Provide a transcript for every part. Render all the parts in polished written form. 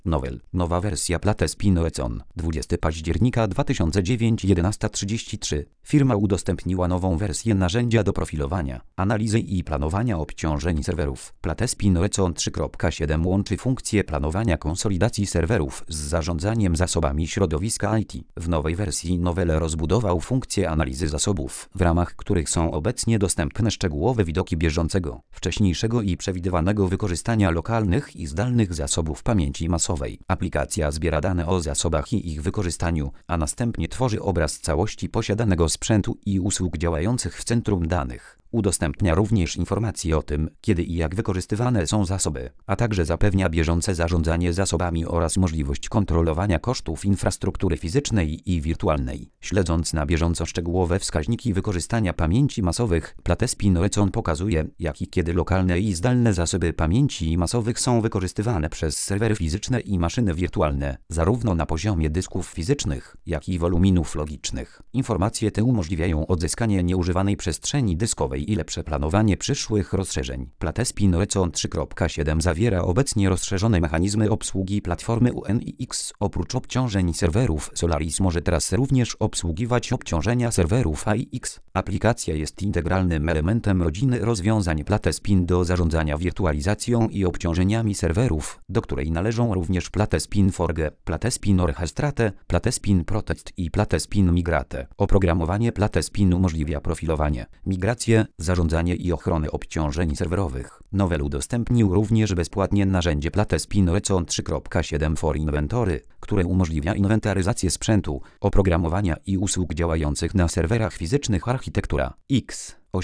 Nowel. Nowa wersja Platespin Oecon. 20 października 2009 11:33. Firma udostępniła nową wersję narzędzia do profilowania, analizy i planowania obciążeń serwerów. Platespin Oecon 3.7 łączy funkcje planowania konsolidacji serwerów z zarządzaniem zasobami środowiska IT. W nowej wersji Nowel rozbudował funkcje analizy zasobów, w ramach których są obecnie dostępne szczegółowe widoki bieżącego, wcześniejszego i przewidywanego wykorzystania lokalnych i zdalnych zasobów pamięci masowej. Aplikacja zbiera dane o zasobach i ich wykorzystaniu, a następnie tworzy obraz całości posiadanego sprzętu i usług działających w centrum danych. Udostępnia również informacje o tym, kiedy i jak wykorzystywane są zasoby, a także zapewnia bieżące zarządzanie zasobami oraz możliwość kontrolowania kosztów infrastruktury fizycznej i wirtualnej. Śledząc na bieżąco szczegółowe wskaźniki wykorzystania pamięci masowych, Platespin Oecon pokazuje, jak i kiedy lokalne i zdalne zasoby pamięci masowych są wykorzystywane przez serwery fizyczne i maszyny wirtualne, zarówno na poziomie dysków fizycznych, jak i woluminów logicznych. Informacje te umożliwiają odzyskanie nieużywanej przestrzeni dyskowej i lepsze planowanie przyszłych rozszerzeń. Platespin Oecon 3.7 zawiera obecnie rozszerzone mechanizmy obsługi platformy UNIX. Oprócz obciążeń serwerów, Solaris może teraz również obsługiwać obciążenia serwerów AIX. Aplikacja jest integralnym elementem rodziny rozwiązań Platespin do zarządzania wirtualizacją i obciążeniami serwerów, do której należą również Platespin Forge, Platespin Orchestrate, Platespin Protect i Platespin Migrate. Oprogramowanie Platespin umożliwia profilowanie, migrację, zarządzanie i ochronę obciążeń serwerowych. Nowel udostępnił również bezpłatnie narzędzie Platespin Oecon 3.7 for Inventory, które umożliwia inwentaryzację sprzętu, oprogramowania i usług działających na serwerach fizycznych architektura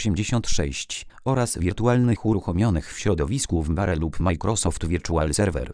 x86 oraz wirtualnych uruchomionych w środowisku WARE lub Microsoft Virtual Server.